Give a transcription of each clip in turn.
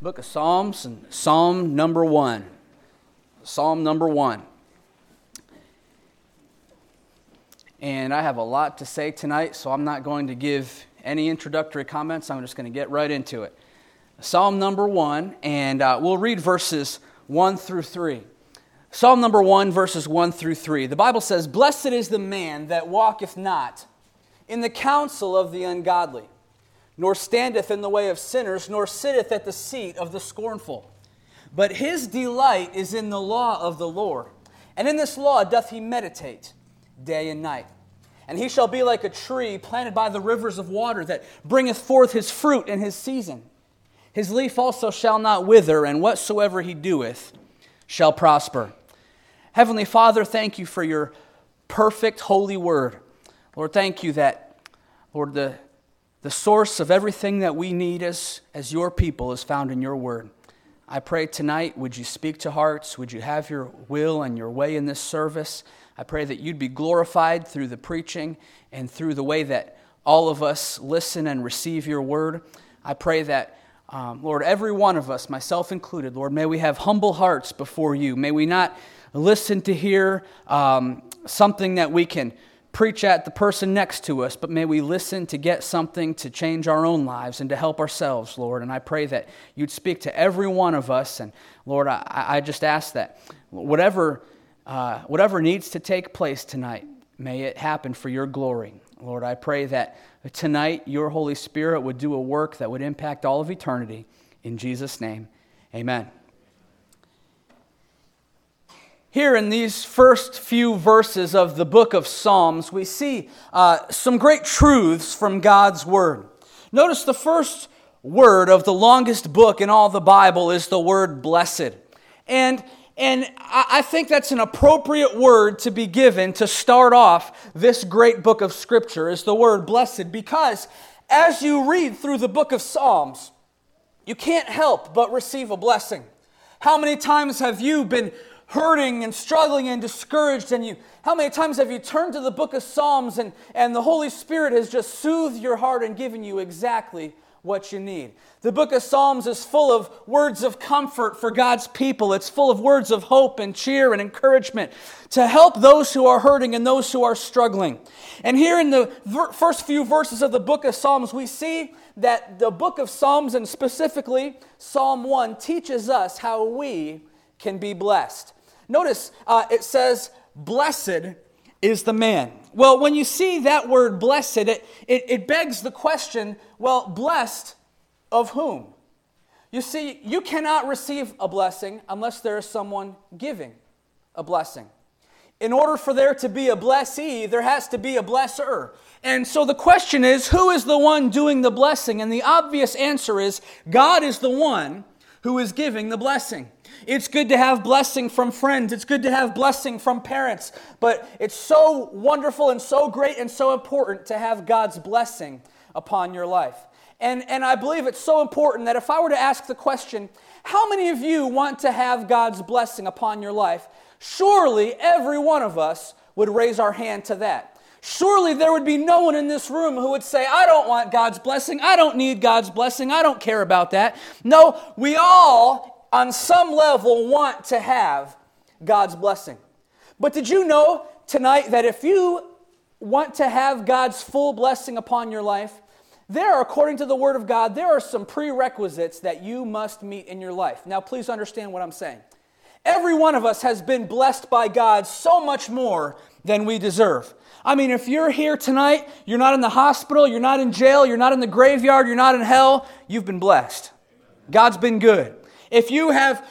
Book of Psalms and Psalm number 1. Psalm number 1. And I have a lot to say tonight, so I'm not going to give any introductory comments. I'm just going to get right into it. Psalm number 1, and we'll read verses 1 through 3. Psalm number 1, verses 1 through 3. The Bible says, "Blessed is the man that walketh not in the counsel of the ungodly, nor standeth in the way of sinners, nor sitteth at the seat of the scornful. But his delight is in the law of the Lord, and in this law doth he meditate day and night. And he shall be like a tree planted by the rivers of water, that bringeth forth his fruit in his season. His leaf also shall not wither, and whatsoever he doeth shall prosper." Heavenly Father, thank you for your perfect holy word. Lord, thank you that, Lord, the source of everything that we need as your people is found in your word. I pray tonight, would you speak to hearts? Would you have your will and your way in this service? I pray that you'd be glorified through the preaching and through the way that all of us listen and receive your word. I pray that, Lord, every one of us, myself included, Lord, may we have humble hearts before you. May we not listen to hear something that we can preach at the person next to us, but may we listen to get something to change our own lives and to help ourselves, Lord. And I pray that you'd speak to every one of us. And Lord, I just ask that whatever needs to take place tonight, may it happen for your glory. Lord, I pray that tonight your Holy Spirit would do a work that would impact all of eternity. In Jesus' name, amen. Here in these first few verses of the book of Psalms, we see some great truths from God's Word. Notice the first word of the longest book in all the Bible is the word blessed. And I think that's an appropriate word to be given to start off this great book of Scripture, is the word blessed, because as you read through the book of Psalms, you can't help but receive a blessing. How many times have you been hurting and struggling and discouraged, and how many times have you turned to the book of Psalms and the Holy Spirit has just soothed your heart and given you exactly what you need? The book of Psalms is full of words of comfort for God's people. It's full of words of hope and cheer and encouragement to help those who are hurting and those who are struggling. And here in the first few verses of the book of Psalms, we see that the book of Psalms, and specifically Psalm 1, teaches us how we can be blessed. Notice it says, "Blessed is the man." Well, when you see that word blessed, it begs the question, well, blessed of whom? You see, you cannot receive a blessing unless there is someone giving a blessing. In order for there to be a blessee, there has to be a blesser. And so the question is, who is the one doing the blessing? And the obvious answer is, God is the one who is giving the blessing. It's good to have blessing from friends. It's good to have blessing from parents. But it's so wonderful and so great and so important to have God's blessing upon your life. And I believe it's so important that if I were to ask the question, how many of you want to have God's blessing upon your life? Surely every one of us would raise our hand to that. Surely there would be no one in this room who would say, I don't want God's blessing. I don't need God's blessing. I don't care about that. No, we all on some level want to have God's blessing. But did you know tonight that if you want to have God's full blessing upon your life, according to the Word of God, there are some prerequisites that you must meet in your life. Now, please understand what I'm saying. Every one of us has been blessed by God so much more than we deserve. I mean, if you're here tonight, you're not in the hospital, you're not in jail, you're not in the graveyard, you're not in hell, you've been blessed. God's been good. If you have,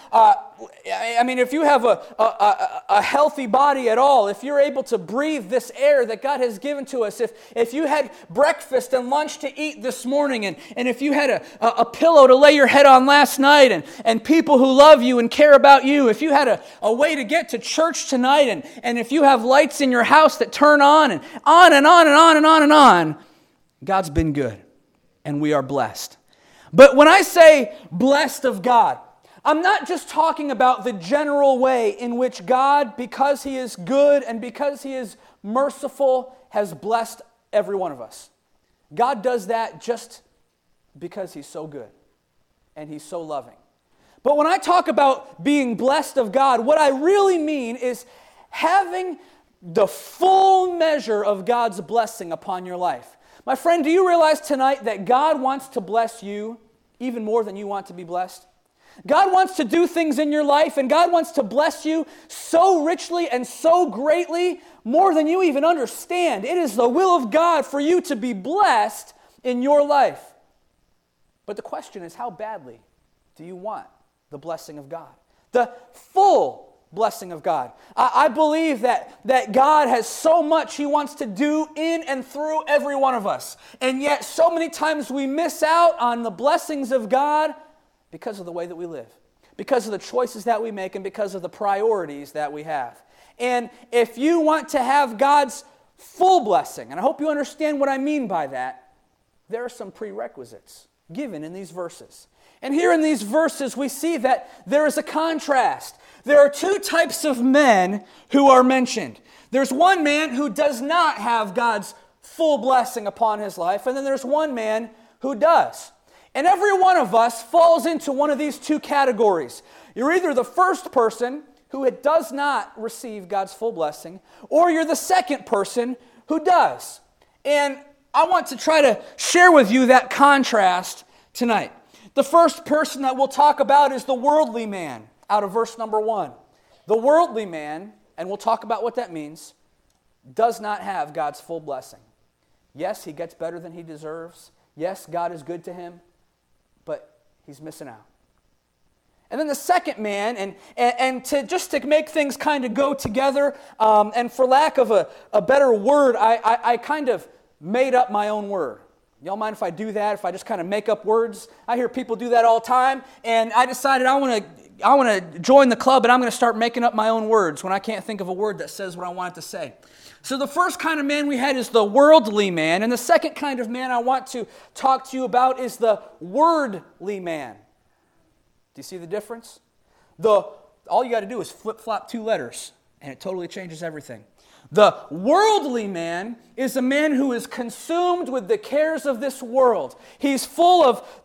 if you have a healthy body at all, if you're able to breathe this air that God has given to us, if you had breakfast and lunch to eat this morning, and if you had a pillow to lay your head on last night, and people who love you and care about you, if you had a way to get to church tonight, and if you have lights in your house that turn on, and on and on and on and on and on, God's been good, and we are blessed. But when I say blessed of God, I'm not just talking about the general way in which God, because He is good and because He is merciful, has blessed every one of us. God does that just because He's so good. and He's so loving. But when I talk about being blessed of God, what I really mean is having the full measure of God's blessing upon your life. My friend, do you realize tonight that God wants to bless you even more than you want to be blessed? God wants to do things in your life, and God wants to bless you so richly and so greatly, more than you even understand. It is the will of God for you to be blessed in your life. But the question is, how badly do you want the blessing of God? The full blessing of God. I believe that God has so much He wants to do in and through every one of us. And yet so many times we miss out on the blessings of God because of the way that we live, because of the choices that we make, and because of the priorities that we have. And if you want to have God's full blessing, and I hope you understand what I mean by that, there are some prerequisites given in these verses. And here in these verses, we see that there is a contrast. There are two types of men who are mentioned. There's one man who does not have God's full blessing upon his life, and then there's one man who does. And every one of us falls into one of these two categories. You're either the first person who does not receive God's full blessing, or you're the second person who does. And I want to try to share with you that contrast tonight. The first person that we'll talk about is the worldly man, out of verse number 1. The worldly man, and we'll talk about what that means, does not have God's full blessing. Yes, he gets better than he deserves. Yes, God is good to him, but he's missing out. And then the second man, and to make things kind of go together, and for lack of a better word, I kind of made up my own word. Y'all mind if I do that, if I just kind of make up words? I hear people do that all the time, and I decided I want to join the club, and I'm going to start making up my own words when I can't think of a word that says what I want it to say. So the first kind of man we had is the worldly man, and the second kind of man I want to talk to you about is the wordly man. Do you see the difference? All you got to do is flip-flop 2 letters, and it totally changes everything. The worldly man is a man who is consumed with the cares of this world. He's full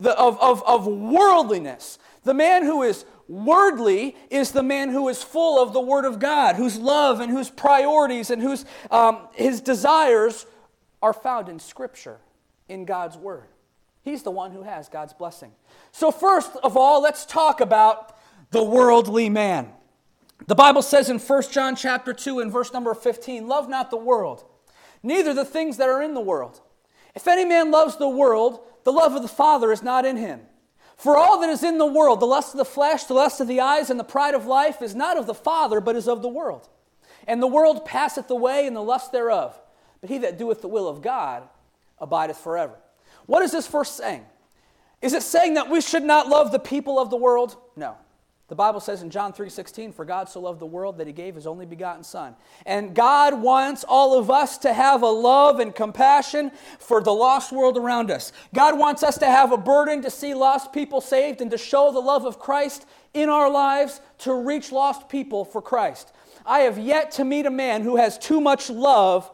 of worldliness. The man who is wordly is the man who is full of the Word of God, whose love and whose priorities and whose his desires are found in Scripture, in God's Word. He's the one who has God's blessing. So first of all, let's talk about the worldly man. The Bible says in 1 John chapter 2 and verse number 15, "Love not the world, neither the things that are in the world. If any man loves the world, the love of the Father is not in him. For all that is in the world, the lust of the flesh, the lust of the eyes, and the pride of life, is not of the Father, but is of the world. And the world passeth away, and the lust thereof. But he that doeth the will of God abideth forever." What is this verse saying? Is it saying that we should not love the people of the world? No. The Bible says in John 3:16, "For God so loved the world that he gave his only begotten Son." And God wants all of us to have a love and compassion for the lost world around us. God wants us to have a burden to see lost people saved and to show the love of Christ in our lives to reach lost people for Christ. I have yet to meet a man who has too much love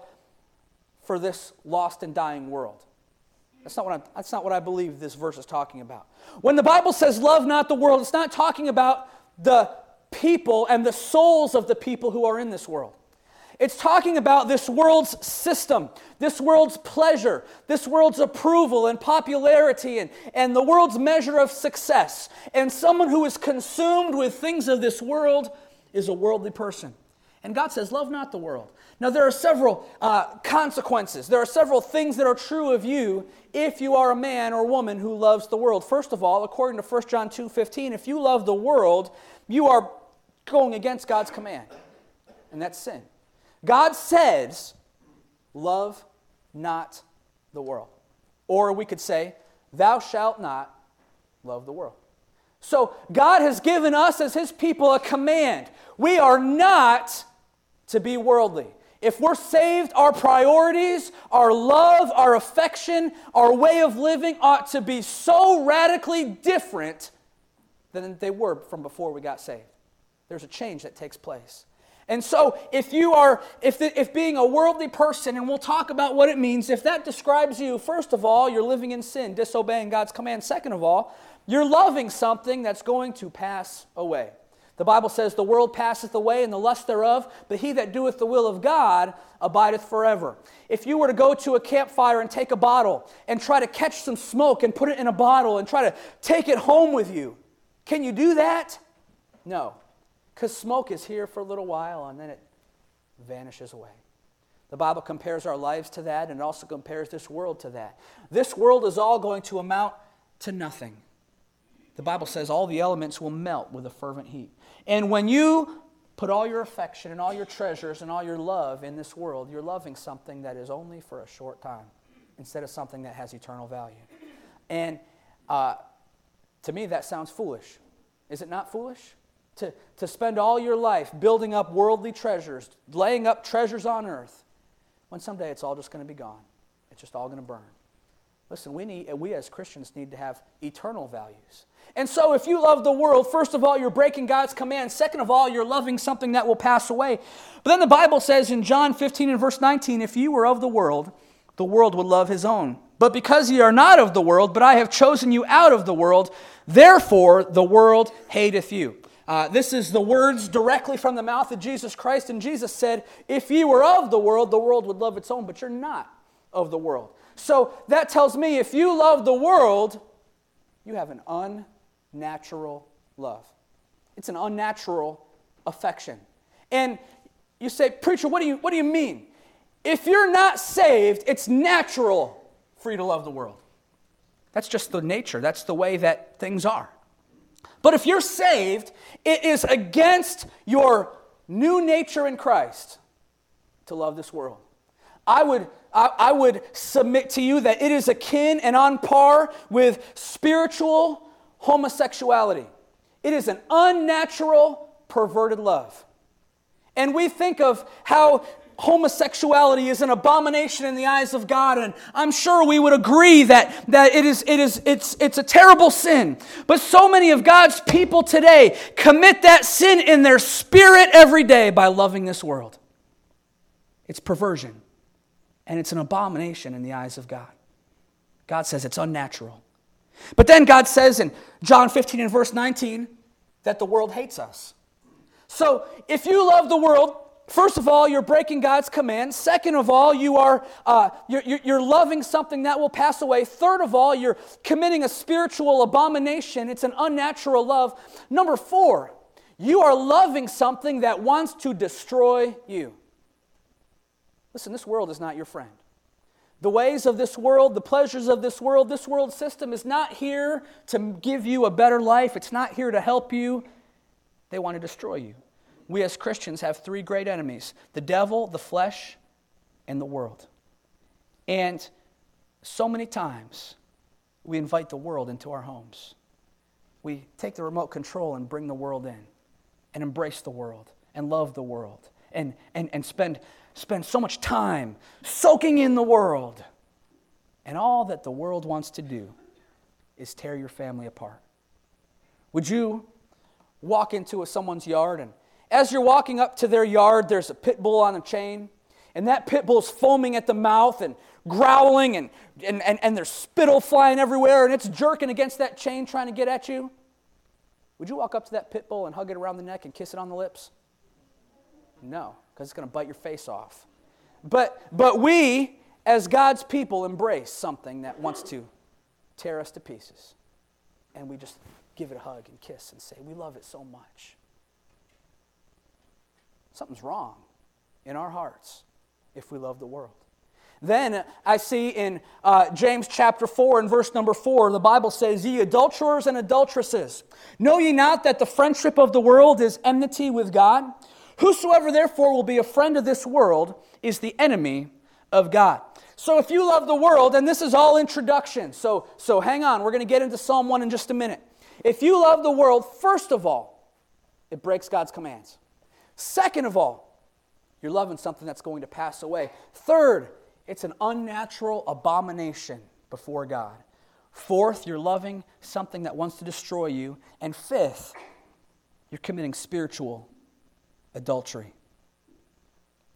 for this lost and dying world. That's not what I believe this verse is talking about. When the Bible says love not the world, it's not talking about the people and the souls of the people who are in this world. It's talking about this world's system, this world's pleasure, this world's approval and popularity, and the world's measure of success. And someone who is consumed with things of this world is a worldly person. And God says, love not the world. Now, there are several consequences. There are several things that are true of you if you are a man or woman who loves the world. First of all, according to 1 John 2:15, if you love the world, you are going against God's command. And that's sin. God says, love not the world. Or we could say, thou shalt not love the world. So God has given us as His people a command. We are not to be worldly. If we're saved, our priorities, our love, our affection, our way of living ought to be so radically different than they were from before we got saved. There's a change that takes place. And so if being a worldly person, and we'll talk about what it means, if that describes you, first of all, you're living in sin, disobeying God's command. Second of all, you're loving something that's going to pass away. The Bible says, the world passeth away and the lust thereof, but he that doeth the will of God abideth forever. If you were to go to a campfire and take a bottle and try to catch some smoke and put it in a bottle and try to take it home with you, can you do that? No, because smoke is here for a little while and then it vanishes away. The Bible compares our lives to that, and it also compares this world to that. This world is all going to amount to nothing. The Bible says all the elements will melt with a fervent heat. And when you put all your affection and all your treasures and all your love in this world, you're loving something that is only for a short time instead of something that has eternal value. And to me, that sounds foolish. Is it not foolish? To spend all your life building up worldly treasures, laying up treasures on earth, when someday it's all just going to be gone. It's just all going to burn. Listen, we as Christians need to have eternal values. And so if you love the world, first of all, you're breaking God's command. Second of all, you're loving something that will pass away. But then the Bible says in John 15 and verse 19, if you were of the world would love his own. But because ye are not of the world, but I have chosen you out of the world, therefore the world hateth you. This is the words directly from the mouth of Jesus Christ. And Jesus said, if ye were of the world would love its own, but you're not of the world. So that tells me if you love the world, you have an unnatural love. It's an unnatural affection. And you say, preacher, what do you mean? If you're not saved, it's natural for you to love the world. That's just the nature. That's the way that things are. But if you're saved, it is against your new nature in Christ to love this world. I would submit to you that it is akin and on par with spiritual homosexuality. It is an unnatural, perverted love. And we think of how homosexuality is an abomination in the eyes of God, and I'm sure we would agree that it's a terrible sin. But so many of God's people today commit that sin in their spirit every day by loving this world. It's perversion. And it's an abomination in the eyes of God. God says it's unnatural. But then God says in John 15 and verse 19 that the world hates us. So if you love the world, first of all, you're breaking God's command. Second of all, you're loving something that will pass away. Third of all, you're committing a spiritual abomination. It's an unnatural love. Number 4, you are loving something that wants to destroy you. Listen, this world is not your friend. The ways of this world, the pleasures of this world system is not here to give you a better life. It's not here to help you. They want to destroy you. We as Christians have 3 great enemies: the devil, the flesh, and the world. And so many times we invite the world into our homes. We take the remote control and bring the world in and embrace the world and love the world and spend so much time soaking in the world. And all that the world wants to do is tear your family apart. Would you walk into someone's yard, and as you're walking up to their yard, there's a pit bull on a chain, and that pit bull's foaming at the mouth and growling, and there's spittle flying everywhere, and it's jerking against that chain trying to get at you? Would you walk up to that pit bull and hug it around the neck and kiss it on the lips? No, because it's going to bite your face off. But we, as God's people, embrace something that wants to tear us to pieces. And we just give it a hug and kiss and say, we love it so much. Something's wrong in our hearts if we love the world. Then I see in James chapter 4 and verse number 4, the Bible says, ye adulterers and adulteresses, know ye not that the friendship of the world is enmity with God? Whosoever therefore will be a friend of this world is the enemy of God. So if you love the world, and this is all introduction, so hang on, we're going to get into Psalm 1 in just a minute. If you love the world, first of all, it breaks God's commands. Second of all, you're loving something that's going to pass away. Third, it's an unnatural abomination before God. Fourth, you're loving something that wants to destroy you. And fifth, you're committing spiritual adultery.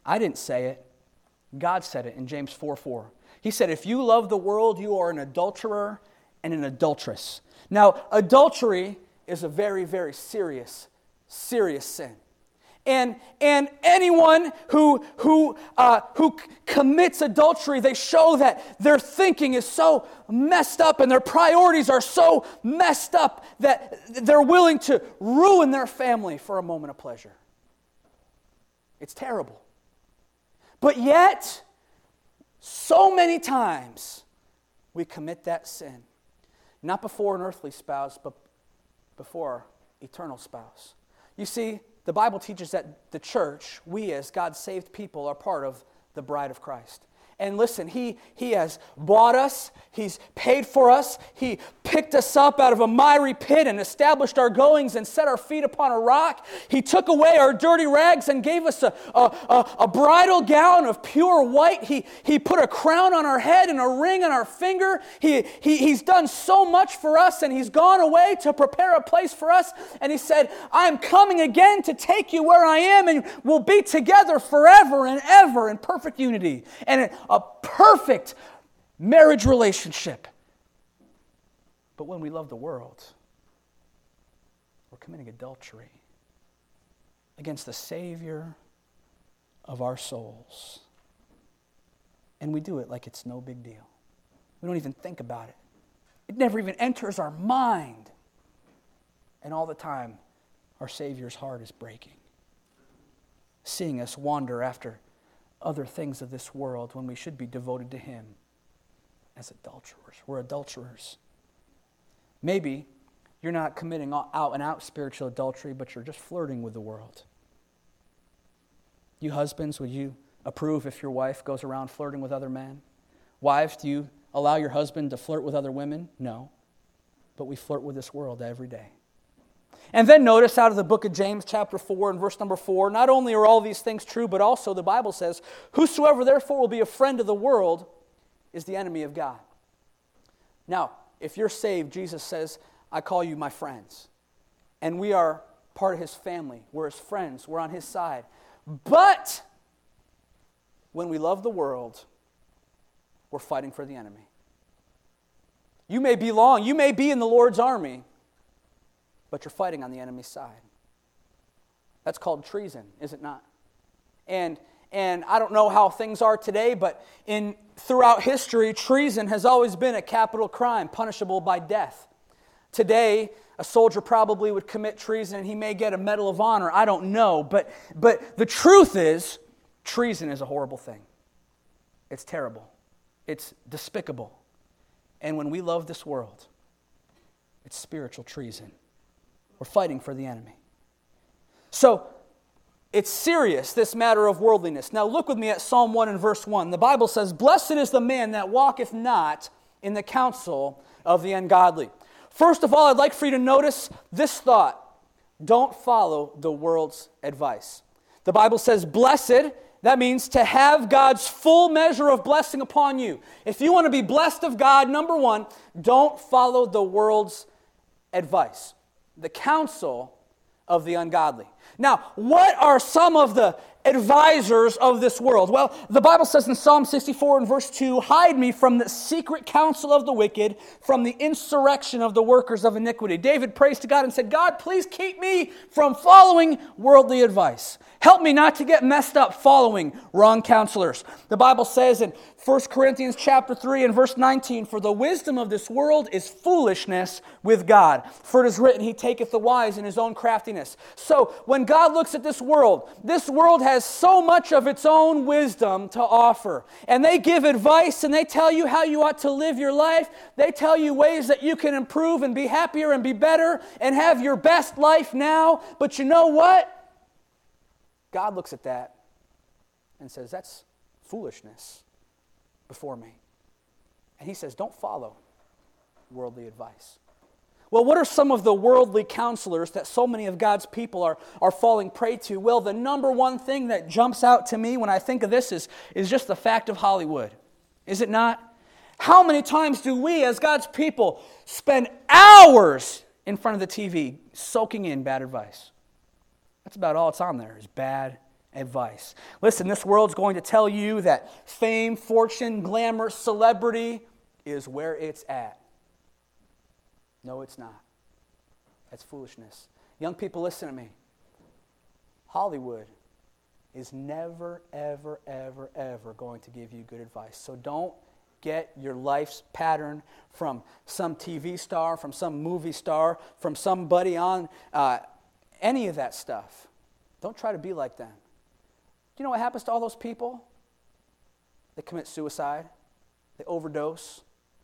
I didn't say it. God said it in James 4:4. He said, if you love the world, you are an adulterer and an adulteress. Now, adultery is a very, very serious sin. And anyone who commits adultery, they show that their thinking is so messed up and their priorities are so messed up that they're willing to ruin their family for a moment of pleasure. It's terrible. But yet, so many times we commit that sin. Not before an earthly spouse, but before our eternal spouse. You see, the Bible teaches that the church, we as God's saved people, are part of the bride of Christ. And listen, He has bought us. He's paid for us. He picked us up out of a miry pit and established our goings and set our feet upon a rock. He took away our dirty rags and gave us a bridal gown of pure white. He put a crown on our head and a ring on our finger. He's done so much for us, and He's gone away to prepare a place for us. And He said, I'm coming again to take you where I am, and we'll be together forever and ever in perfect unity. And a perfect marriage relationship. But when we love the world, we're committing adultery against the Savior of our souls. And we do it like it's no big deal. We don't even think about it. It never even enters our mind. And all the time, our Savior's heart is breaking, seeing us wander after other things of this world when we should be devoted to Him as adulterers. We're adulterers. Maybe you're not committing out and out spiritual adultery, but you're just flirting with the world. You husbands, would you approve if your wife goes around flirting with other men? Wives, do you allow your husband to flirt with other women? No. But we flirt with this world every day. And then notice out of the book of James chapter 4 and verse number 4, not only are all these things true, but also the Bible says, whosoever therefore will be a friend of the world is the enemy of God. Now, if you're saved, Jesus says, I call you my friends. And we are part of His family. We're His friends. We're on His side. But when we love the world, we're fighting for the enemy. You may belong, you may be in the Lord's army, but you're fighting on the enemy's side. That's called treason, is it not? And I don't know how things are today, but throughout history, treason has always been a capital crime, punishable by death. Today, a soldier probably would commit treason and he may get a Medal of Honor. I don't know, but the truth is, treason is a horrible thing. It's terrible. It's despicable. And when we love this world, it's spiritual treason. We're fighting for the enemy. So, it's serious, this matter of worldliness. Now look with me at Psalm 1 and verse 1. The Bible says, blessed is the man that walketh not in the counsel of the ungodly. First of all, I'd like for you to notice this thought. Don't follow the world's advice. The Bible says, blessed, that means to have God's full measure of blessing upon you. If you want to be blessed of God, number one, don't follow the world's advice. The counsel of the ungodly. Now, what are some of the advisors of this world? Well, the Bible says in Psalm 64 and verse 2, hide me from the secret counsel of the wicked, from the insurrection of the workers of iniquity. David prays to God and said, God, please keep me from following worldly advice. Help me not to get messed up following wrong counselors. The Bible says in 1 Corinthians chapter 3 and verse 19, for the wisdom of this world is foolishness with God. For it is written, He taketh the wise in His own craftiness. So when God looks at this world has so much of its own wisdom to offer. And they give advice and they tell you how you ought to live your life. They tell you ways that you can improve and be happier and be better and have your best life now. But you know what? God looks at that and says, that's foolishness before me. And He says, don't follow worldly advice. Well, what are some of the worldly counselors that so many of God's people are falling prey to? Well, the number one thing that jumps out to me when I think of this is just the fact of Hollywood. Is it not? How many times do we as God's people spend hours in front of the TV soaking in bad advice? That's about all it's on there, is bad advice. Listen, this world's going to tell you that fame, fortune, glamour, celebrity is where it's at. No, it's not. That's foolishness. Young people, listen to me. Hollywood is never, ever, ever, ever going to give you good advice. So don't get your life's pattern from some TV star, from some movie star, from somebody on any of that stuff. Don't try to be like them. Do you know what happens to all those people? They commit suicide. They overdose.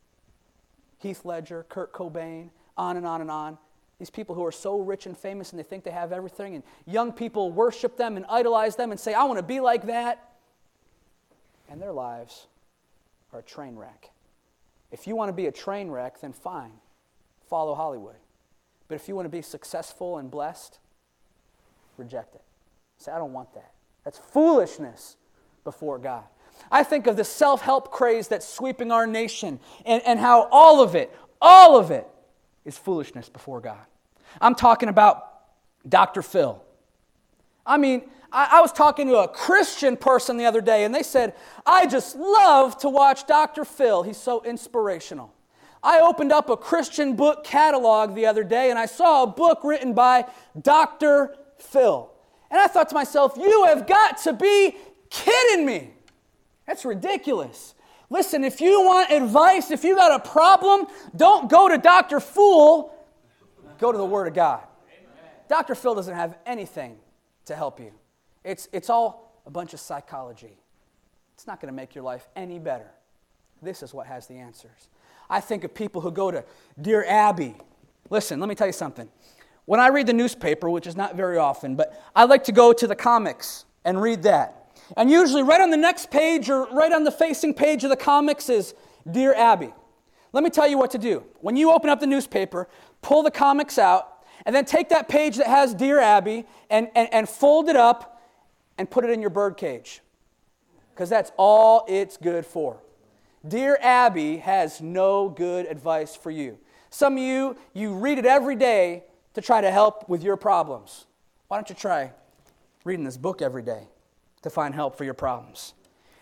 Heath Ledger, Kurt Cobain, on and on and on. These people who are so rich and famous and they think they have everything, and young people worship them and idolize them and say, I want to be like that. And their lives are a train wreck. If you want to be a train wreck, then fine. Follow Hollywood. But if you want to be successful and blessed, reject it. Say, I don't want that. That's foolishness before God. I think of the self-help craze that's sweeping our nation and how all of it is foolishness before God. I'm talking about Dr. Phil. I mean, I was talking to a Christian person the other day, and they said, I just love to watch Dr. Phil. He's so inspirational. I opened up a Christian book catalog the other day, and I saw a book written by Dr. Phil. And I thought to myself, you have got to be kidding me. That's ridiculous. Listen, if you want advice, if you got a problem, don't go to Dr. Fool. Go to the Word of God. Dr. Phil doesn't have anything to help you. It's all a bunch of psychology. It's not going to make your life any better. This is what has the answers. I think of people who go to Dear Abby. Listen, let me tell you something. When I read the newspaper, which is not very often, but I like to go to the comics and read that. And usually right on the next page or right on the facing page of the comics is Dear Abby. Let me tell you what to do. When you open up the newspaper, pull the comics out, and then take that page that has Dear Abby and fold it up and put it in your bird cage. Because that's all it's good for. Dear Abby has no good advice for you. Some of you read it every day to try to help with your problems. Why don't you try reading this book every day to find help for your problems?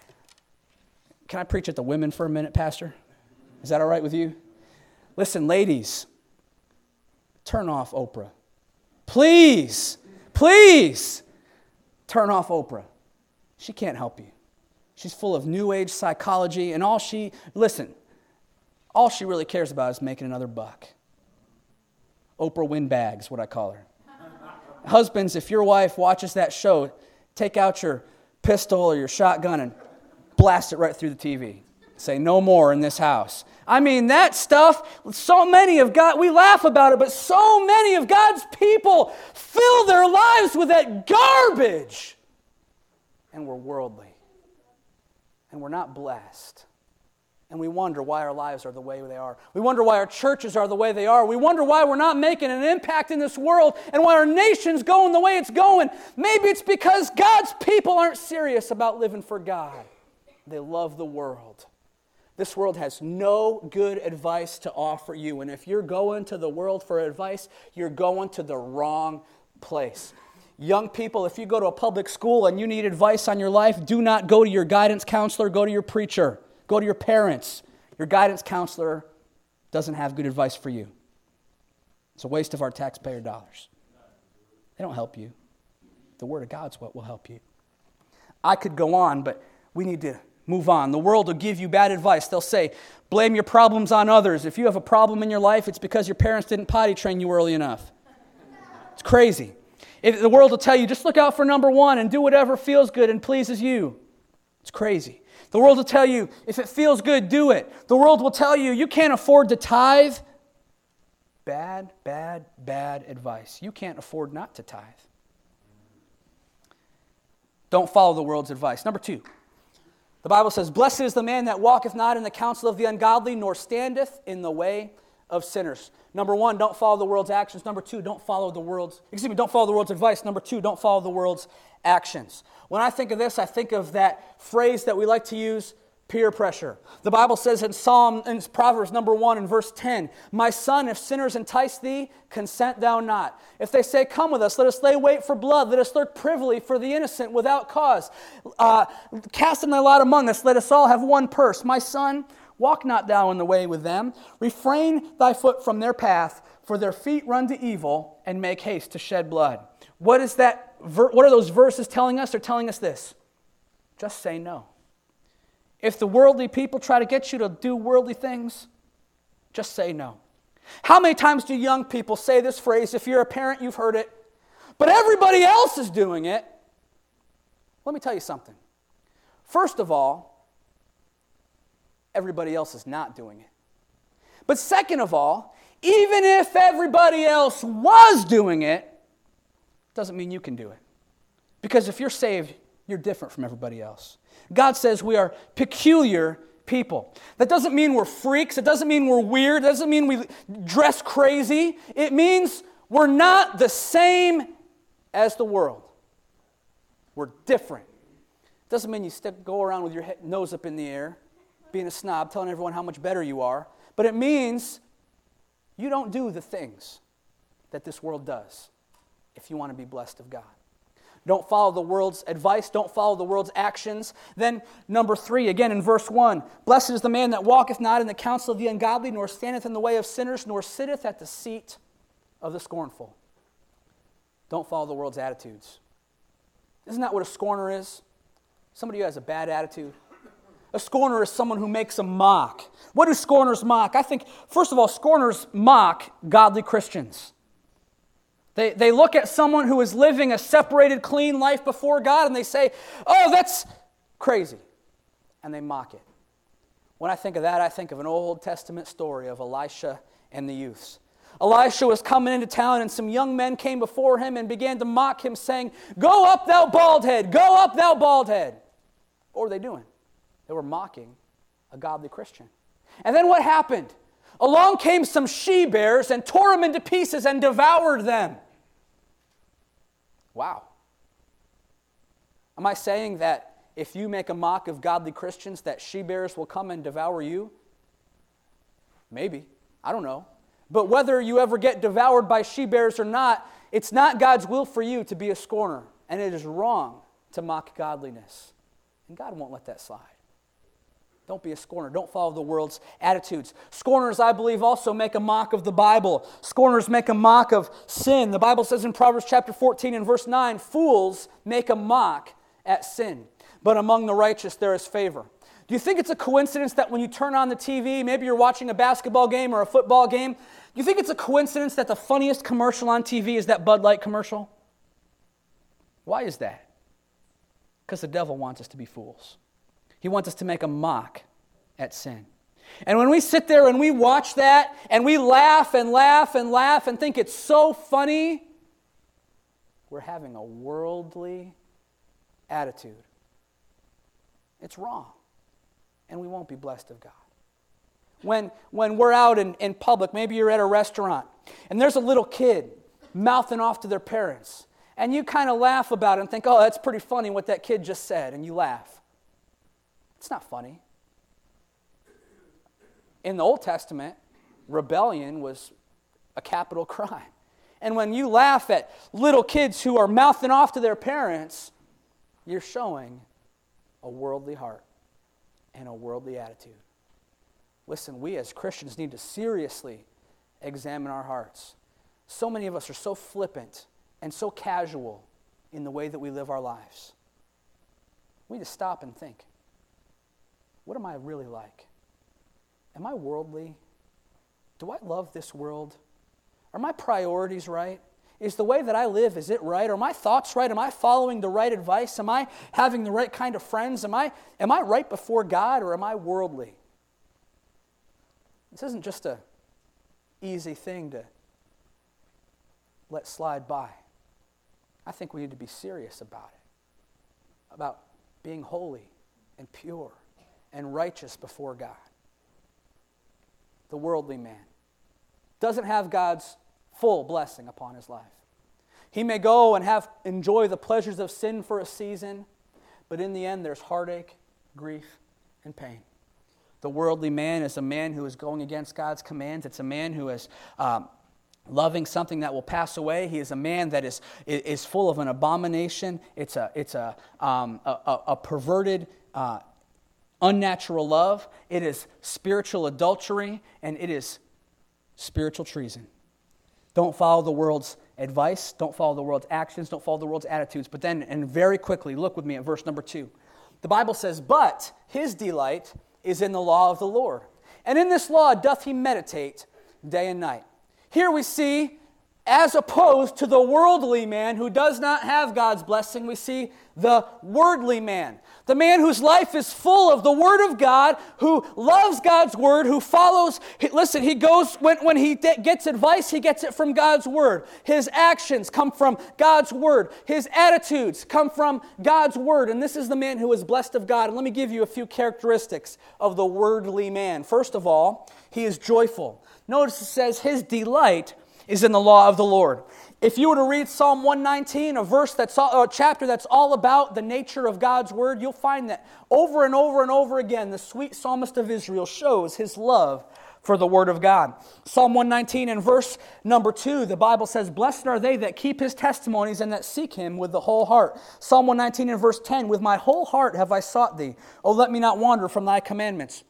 Can I preach at the women for a minute, Pastor? Is that all right with you? Listen, ladies, turn off Oprah. Please turn off Oprah. She can't help you. She's full of new age psychology, and all she really cares about is making another buck. Oprah windbags, what I call her. Husbands, if your wife watches that show, take out your pistol or your shotgun and blast it right through the TV. Say, no more in this house. I mean, that stuff, we laugh about it, but so many of God's people fill their lives with that garbage. And we're worldly. And we're not blessed. And we wonder why our lives are the way they are. We wonder why our churches are the way they are. We wonder why we're not making an impact in this world and why our nation's going the way it's going. Maybe it's because God's people aren't serious about living for God. They love the world. This world has no good advice to offer you. And if you're going to the world for advice, you're going to the wrong place. Young people, if you go to a public school and you need advice on your life, do not go to your guidance counselor, go to your preacher. Go to your parents. Your guidance counselor doesn't have good advice for you. It's a waste of our taxpayer dollars. They don't help you. The Word of God's what will help you. I could go on, but we need to move on. The world will give you bad advice. They'll say, blame your problems on others. If you have a problem in your life, it's because your parents didn't potty train you early enough. It's crazy. The world will tell you, just look out for number one and do whatever feels good and pleases you. It's crazy. The world will tell you, if it feels good, do it. The world will tell you, you can't afford to tithe. Bad advice. You can't afford not to tithe. Don't follow the world's advice. Number 2, the Bible says, blessed is the man that walketh not in the counsel of the ungodly, nor standeth in the way of sinners. Number 1, don't follow the world's actions. Number 2, don't follow the world's advice. Number 2, don't follow the world's actions. When I think of this, I think of that phrase that we like to use, Peer pressure. The Bible says in Proverbs number 1 and verse 10, "My son, if sinners entice thee, consent thou not. If they say, come with us, let us lay wait for blood, let us lurk privily for the innocent without cause. Cast in thy lot among us, let us all have one purse. My son, walk not thou in the way with them. Refrain thy foot from their path, for their feet run to evil and make haste to shed blood." What is that? What are those verses telling us? They're telling us this. Just say no. If the worldly people try to get you to do worldly things, just say no. How many times do young people say this phrase? If you're a parent, you've heard it. But everybody else is doing it. Let me tell you something. First of all, everybody else is not doing it. But second of all, even if everybody else was doing it, doesn't mean you can do it. Because if you're saved, you're different from everybody else. God says we are peculiar people. That doesn't mean we're freaks. It doesn't mean we're weird. It doesn't mean we dress crazy. It means we're not the same as the world. We're different. It doesn't mean you go around with your nose up in the air, being a snob, telling everyone how much better you are. But it means you don't do the things that this world does if you want to be blessed of God. Don't follow the world's advice. Don't follow the world's actions. Then, number 3, again in verse 1, "Blessed is the man that walketh not in the counsel of the ungodly, nor standeth in the way of sinners, nor sitteth at the seat of the scornful." Don't follow the world's attitudes. Isn't that what a scorner is? Somebody who has a bad attitude. A scorner is someone who makes a mock. What do scorners mock? I think, first of all, scorners mock godly Christians. They look at someone who is living a separated, clean life before God and they say, "Oh, that's crazy." And they mock it. When I think of that, I think of an Old Testament story of Elisha and the youths. Elisha was coming into town and some young men came before him and began to mock him, saying, "Go up, thou bald head! Go up, thou bald head!" What were they doing? They were mocking a godly Christian. And then what happened? Along came some she-bears and tore them into pieces and devoured them. Wow. Am I saying that if you make a mock of godly Christians, that she-bears will come and devour you? Maybe. I don't know. But whether you ever get devoured by she-bears or not, it's not God's will for you to be a scorner. And it is wrong to mock godliness. And God won't let that slide. Don't be a scorner. Don't follow the world's attitudes. Scorners, I believe, also make a mock of the Bible. Scorners make a mock of sin. The Bible says in Proverbs chapter 14 and verse 9, "Fools make a mock at sin, but among the righteous there is favor." Do you think it's a coincidence that when you turn on the TV, maybe you're watching a basketball game or a football game, do you think it's a coincidence that the funniest commercial on TV is that Bud Light commercial? Why is that? Because the devil wants us to be fools. He wants us to make a mock at sin. And when we sit there and we watch that and we laugh and laugh and laugh and think it's so funny, we're having a worldly attitude. It's wrong. And we won't be blessed of God. When we're out in public, maybe you're at a restaurant, and there's a little kid mouthing off to their parents, and you kind of laugh about it and think, "Oh, that's pretty funny what that kid just said," and you laugh. It's not funny. In the Old Testament, rebellion was a capital crime. And when you laugh at little kids who are mouthing off to their parents, you're showing a worldly heart and a worldly attitude. Listen, we as Christians need to seriously examine our hearts. So many of us are so flippant and so casual in the way that we live our lives. We need to stop and think. What am I really like? Am I worldly? Do I love this world? Are my priorities right? Is the way that I live, is it right? Are my thoughts right? Am I following the right advice? Am I having the right kind of friends? Am I right before God, or am I worldly? This isn't just an easy thing to let slide by. I think we need to be serious about it, about being holy and pure and righteous before God. The worldly man doesn't have God's full blessing upon his life. He may go and enjoy the pleasures of sin for a season, but in the end there's heartache, grief, and pain. The worldly man is a man who is going against God's commands. It's a man who is loving something that will pass away. He is a man that is full of an abomination. It's a perverted, unnatural love. It is spiritual adultery, and it is spiritual treason. Don't follow the world's advice. Don't follow the world's actions. Don't follow the world's attitudes. But then, and very quickly, look with me at verse number 2. The Bible says, "But his delight is in the law of the Lord, and in this law doth he meditate day and night." Here we see, as opposed to the worldly man who does not have God's blessing, we see the wordly man. The man whose life is full of the Word of God, who loves God's Word, who follows. Listen, he goes, when he gets advice, he gets it from God's Word. His actions come from God's Word. His attitudes come from God's Word. And this is the man who is blessed of God. And let me give you a few characteristics of the worldly man. First of all, he is joyful. Notice it says his delight is in the law of the Lord. If you were to read Psalm 119, a chapter that's all about the nature of God's Word, you'll find that over and over and over again, the sweet psalmist of Israel shows his love for the Word of God. Psalm 119 and verse number 2, the Bible says, "Blessed are they that keep his testimonies and that seek him with the whole heart." Psalm 119 and verse 10, "With my whole heart have I sought thee. O let me not wander from thy commandments."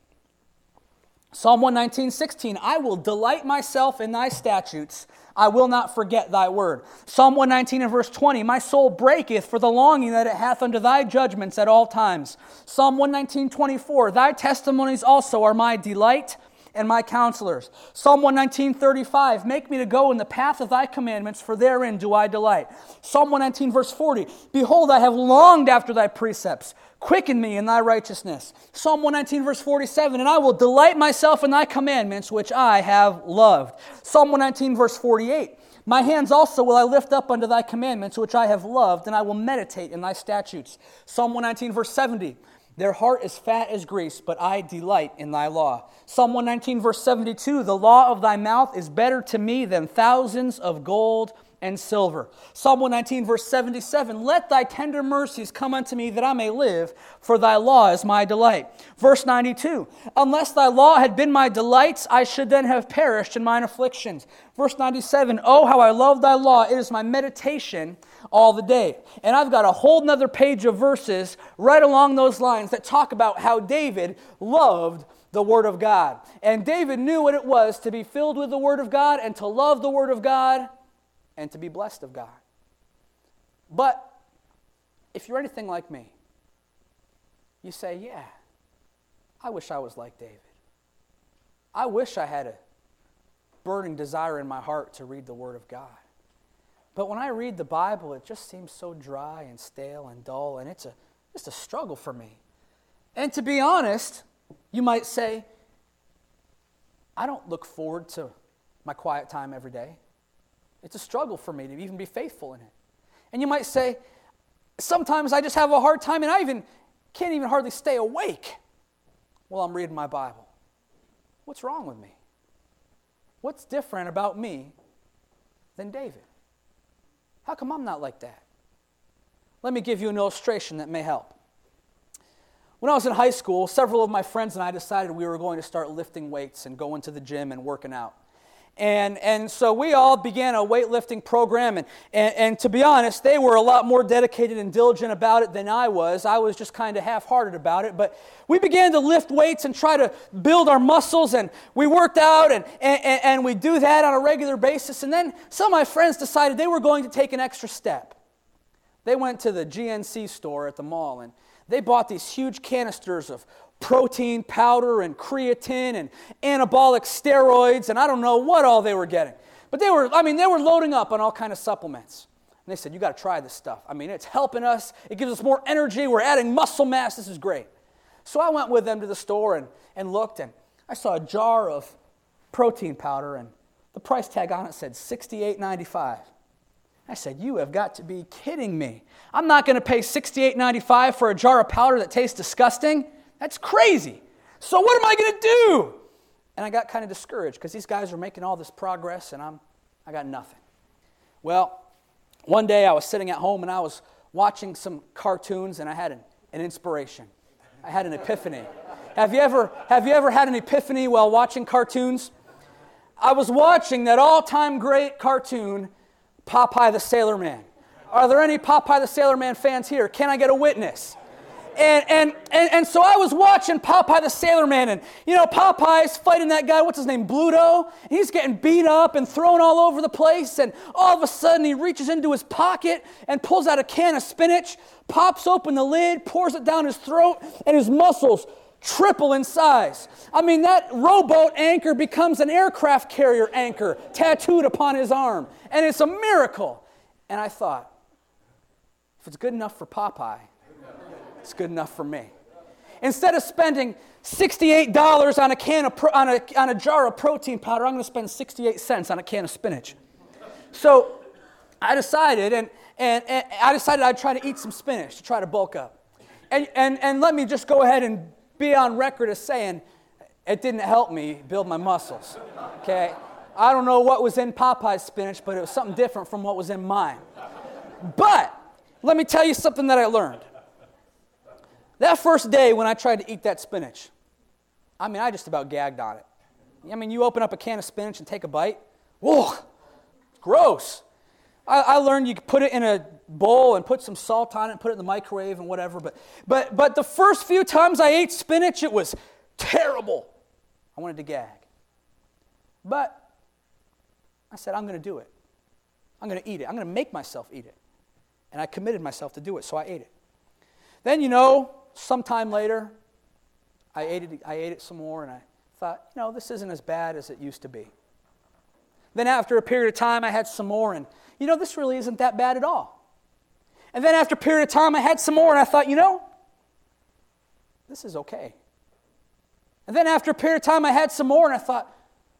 Psalm 119:16, "I will delight myself in thy statutes. I will not forget thy word." Psalm 119 and verse 20, "My soul breaketh for the longing that it hath unto thy judgments at all times." Psalm 119:24, "Thy testimonies also are my delight and my counselors." Psalm 119:35, "Make me to go in the path of thy commandments, for therein do I delight." Psalm 119 verse 40, "Behold, I have longed after thy precepts. Quicken me in thy righteousness." Psalm 119 verse 47, "And I will delight myself in thy commandments, which I have loved." Psalm 119 verse 48, "My hands also will I lift up unto thy commandments, which I have loved, and I will meditate in thy statutes." Psalm 119 verse 70, "Their heart is fat as grease, but I delight in thy law." Psalm 119 verse 72, "The law of thy mouth is better to me than thousands of gold and silver." Psalm 119 verse 77, "Let thy tender mercies come unto me, that I may live, for thy law is my delight." Verse 92, "Unless thy law had been my delights, I should then have perished in mine afflictions." Verse 97, "Oh, how I love thy law, it is my meditation all the day." And I've got a whole nother page of verses right along those lines that talk about how David loved the Word of God. And David knew what it was to be filled with the Word of God and to love the Word of God and to be blessed of God. But if you're anything like me, you say, "Yeah, I wish I was like David. I wish I had a burning desire in my heart to read the Word of God. But when I read the Bible, it just seems so dry and stale and dull, and it's just a struggle for me." And to be honest, you might say, "I don't look forward to my quiet time every day. It's a struggle for me to even be faithful in it." And you might say, "Sometimes I just have a hard time and I can't even hardly stay awake while I'm reading my Bible." What's wrong with me? What's different about me than David? How come I'm not like that? Let me give you an illustration that may help. When I was in high school, several of my friends and I decided we were going to start lifting weights and going to the gym and working out. And so we all began a weightlifting program, and to be honest, they were a lot more dedicated and diligent about it than I was. I was just kind of half-hearted about it, but we began to lift weights and try to build our muscles, and we worked out, and we do that on a regular basis. And then some of my friends decided they were going to take an extra step. They went to the GNC store at the mall, and they bought these huge canisters of protein powder and creatine and anabolic steroids, and I don't know what all they were getting. But they were loading up on all kind of supplements. And they said, "You got to try this stuff. I mean, it's helping us. It gives us more energy. We're adding muscle mass. This is great." So I went with them to the store and looked, and I saw a jar of protein powder, and the price tag on it said $68.95. I said, "You have got to be kidding me. I'm not going to pay $68.95 for a jar of powder that tastes disgusting. That's crazy. So what am I going to do?" And I got kind of discouraged because these guys are making all this progress and I got nothing. Well, one day I was sitting at home and I was watching some cartoons and I had an inspiration. I had an epiphany. Have you ever had an epiphany while watching cartoons? I was watching that all-time great cartoon, Popeye the Sailor Man. Are there any Popeye the Sailor Man fans here? Can I get a witness? And so I was watching Popeye the Sailor Man, and Popeye's fighting that guy, what's his name, Bluto, and he's getting beat up and thrown all over the place, and all of a sudden he reaches into his pocket and pulls out a can of spinach, pops open the lid, pours it down his throat, and his muscles triple in size. I mean, that rowboat anchor becomes an aircraft carrier anchor tattooed upon his arm, and it's a miracle. And I thought, if it's good enough for Popeye, it's good enough for me. Instead of spending $68 on a jar of protein powder, I'm going to spend 68 cents on a can of spinach. So I decided, and I decided I'd try to eat some spinach to try to bulk up. And let me just go ahead and be on record as saying it didn't help me build my muscles. Okay, I don't know what was in Popeye's spinach, but it was something different from what was in mine. But let me tell you something that I learned. That first day when I tried to eat that spinach, I mean, I just about gagged on it. I mean, you open up a can of spinach and take a bite. Whoa, gross. I learned you could put it in a bowl and put some salt on it and put it in the microwave and whatever. But the first few times I ate spinach, it was terrible. I wanted to gag. But I said, I'm going to do it. I'm going to eat it. I'm going to make myself eat it. And I committed myself to do it, so I ate it. Then, sometime later, I ate it some more, and I thought, this isn't as bad as it used to be. Then after a period of time, I had some more, and, this really isn't that bad at all. And then after a period of time, I had some more, and I thought, this is okay. And then after a period of time, I had some more, and I thought,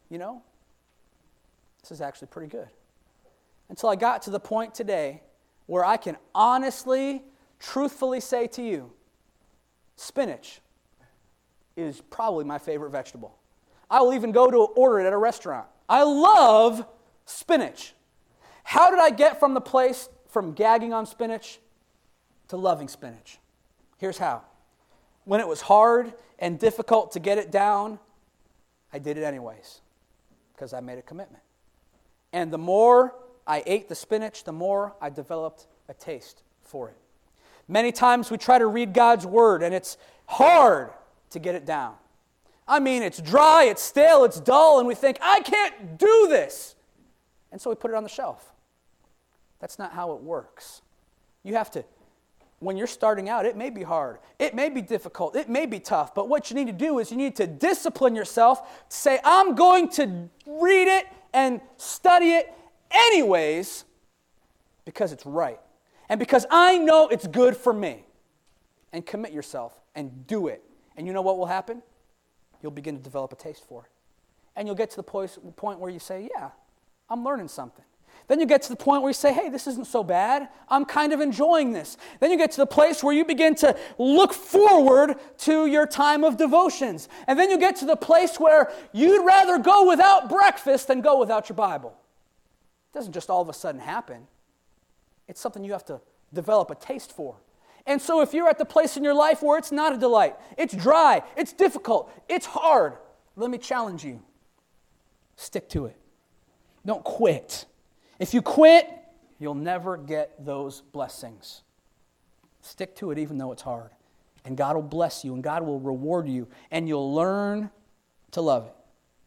this is actually pretty good. Until I got to the point today where I can honestly, truthfully say to you, spinach is probably my favorite vegetable. I will even go to order it at a restaurant. I love spinach. How did I get from the place from gagging on spinach to loving spinach? Here's how. When it was hard and difficult to get it down, I did it anyways because I made a commitment. And the more I ate the spinach, the more I developed a taste for it. Many times we try to read God's Word, and it's hard to get it down. I mean, it's dry, it's stale, it's dull, and we think, I can't do this. And so we put it on the shelf. That's not how it works. You have to, when you're starting out, it may be hard, it may be difficult, it may be tough, but what you need to do is you need to discipline yourself to say, I'm going to read it and study it anyways because it's right. And because I know it's good for me. And commit yourself and do it. And you know what will happen? You'll begin to develop a taste for it. And you'll get to the point where you say, yeah, I'm learning something. Then you get to the point where you say, hey, this isn't so bad. I'm kind of enjoying this. Then you get to the place where you begin to look forward to your time of devotions. And then you get to the place where you'd rather go without breakfast than go without your Bible. It doesn't just all of a sudden happen. It's something you have to develop a taste for. And so if you're at the place in your life where it's not a delight, it's dry, it's difficult, it's hard, let me challenge you. Stick to it. Don't quit. If you quit, you'll never get those blessings. Stick to it even though it's hard. And God will bless you, and God will reward you, and you'll learn to love it.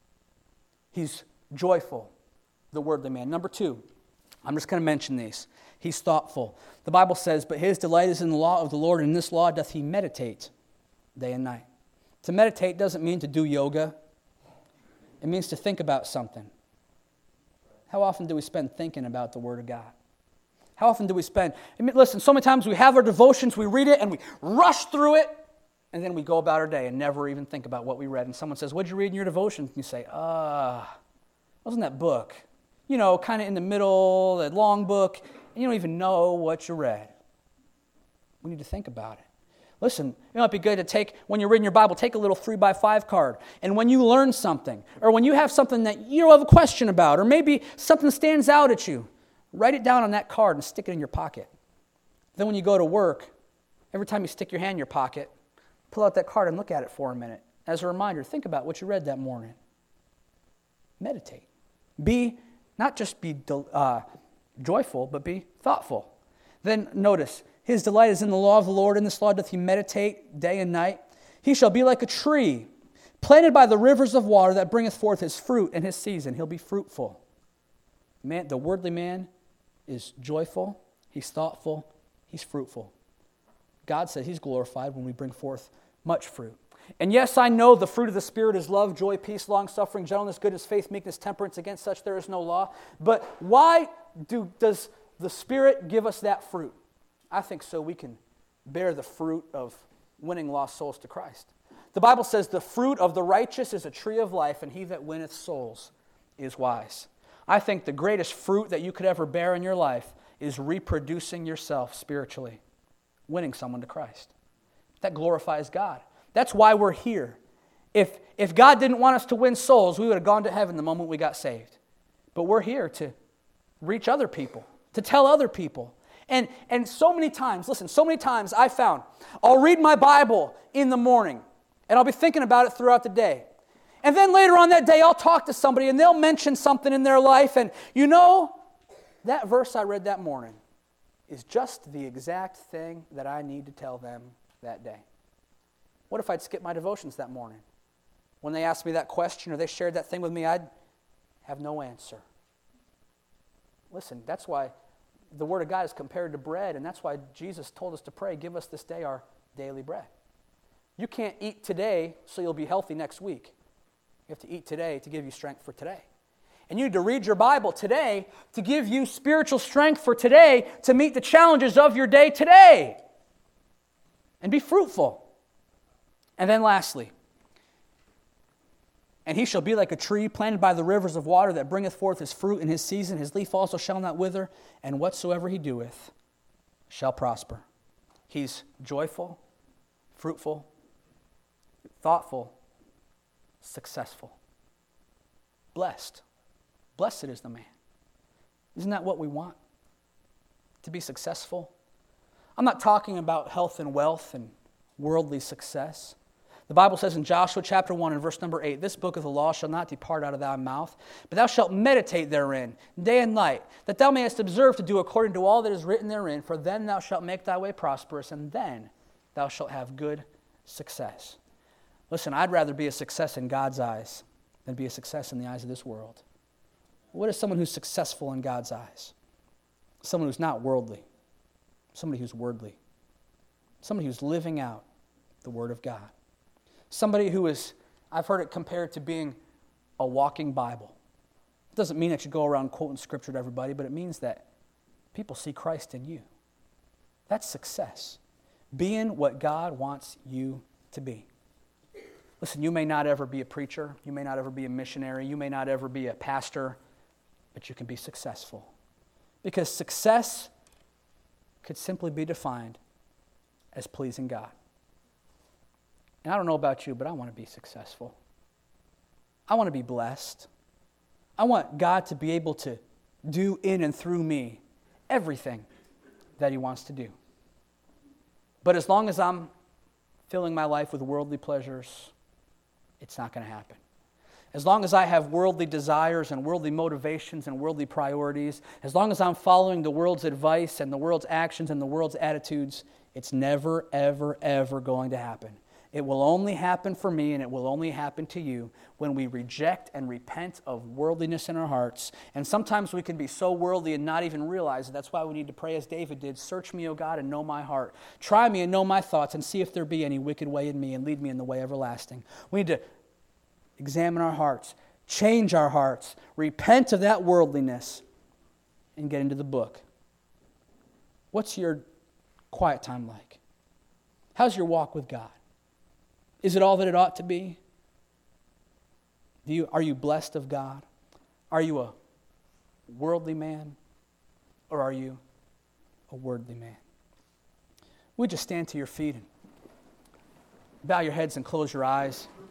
He's joyful, the worldly man. Number 2, I'm just going to mention these. He's thoughtful. The Bible says, but his delight is in the law of the Lord, and in this law doth he meditate day and night. To meditate doesn't mean to do yoga. It means to think about something. How often do we spend thinking about the Word of God? How often do we spend... listen, so many times we have our devotions, we read it, and we rush through it, and then we go about our day and never even think about what we read. And someone says, what'd you read in your devotions? And you say, wasn't that book? Kind of in the middle, that long book. And you don't even know what you read. We need to think about it. Listen, it might be good to take, when you're reading your Bible, take a little 3x5 card. And when you learn something, or when you have something that you have a question about, or maybe something stands out at you, write it down on that card and stick it in your pocket. Then when you go to work, every time you stick your hand in your pocket, pull out that card and look at it for a minute. As a reminder, think about what you read that morning. Meditate. Not just be joyful, but be thoughtful. Then notice, his delight is in the law of the Lord, in this law doth he meditate day and night. He shall be like a tree planted by the rivers of water that bringeth forth his fruit in his season. He'll be fruitful. The worldly man is joyful, he's thoughtful, he's fruitful. God said he's glorified when we bring forth much fruit. And yes, I know the fruit of the Spirit is love, joy, peace, long-suffering, gentleness, goodness, faith, meekness, temperance. Against such there is no law. But why does the Spirit give us that fruit? I think so we can bear the fruit of winning lost souls to Christ. The Bible says the fruit of the righteous is a tree of life, and he that winneth souls is wise. I think the greatest fruit that you could ever bear in your life is reproducing yourself spiritually, winning someone to Christ. That glorifies God. That's why we're here. If God didn't want us to win souls, we would have gone to heaven the moment we got saved. But we're here to reach other people, to tell other people. And so many times I found, I'll read my Bible in the morning, and I'll be thinking about it throughout the day. And then later on that day, I'll talk to somebody, and they'll mention something in their life, and that verse I read that morning is just the exact thing that I need to tell them that day. What if I'd skip my devotions that morning? When they asked me that question or they shared that thing with me, I'd have no answer. Listen, that's why the Word of God is compared to bread, and that's why Jesus told us to pray, give us this day our daily bread. You can't eat today so you'll be healthy next week. You have to eat today to give you strength for today. And you need to read your Bible today to give you spiritual strength for today to meet the challenges of your day today. And be fruitful. And then lastly, and he shall be like a tree planted by the rivers of water that bringeth forth his fruit in his season. His leaf also shall not wither, and whatsoever he doeth shall prosper. He's joyful, fruitful, thoughtful, successful. Blessed. Blessed is the man. Isn't that what we want? To be successful? I'm not talking about health and wealth and worldly success. The Bible says in Joshua chapter 1 and verse number 8, this book of the law shall not depart out of thy mouth, but thou shalt meditate therein day and night, that thou mayest observe to do according to all that is written therein, for then thou shalt make thy way prosperous, and then thou shalt have good success. Listen, I'd rather be a success in God's eyes than be a success in the eyes of this world. What is someone who's successful in God's eyes? Someone who's not worldly. Somebody who's wordly. Somebody who's living out the Word of God. Somebody who is, I've heard it compared to being a walking Bible. It doesn't mean that you go around quoting Scripture to everybody, but it means that people see Christ in you. That's success. Being what God wants you to be. Listen, you may not ever be a preacher. You may not ever be a missionary. You may not ever be a pastor, but you can be successful. Because success could simply be defined as pleasing God. And I don't know about you, but I want to be successful. I want to be blessed. I want God to be able to do in and through me everything that He wants to do. But as long as I'm filling my life with worldly pleasures, it's not going to happen. As long as I have worldly desires and worldly motivations and worldly priorities, as long as I'm following the world's advice and the world's actions and the world's attitudes, it's never, ever, ever going to happen. It will only happen for me, and it will only happen to you when we reject and repent of worldliness in our hearts. And sometimes we can be so worldly and not even realize it. That's why we need to pray as David did, search me, O God, and know my heart. Try me and know my thoughts, and see if there be any wicked way in me, and lead me in the way everlasting. We need to examine our hearts, change our hearts, repent of that worldliness, and get into the book. What's your quiet time like? How's your walk with God? Is it all that it ought to be? Are you blessed of God? Are you a worldly man? Or are you a wordly man? Would you stand to your feet and bow your heads and close your eyes?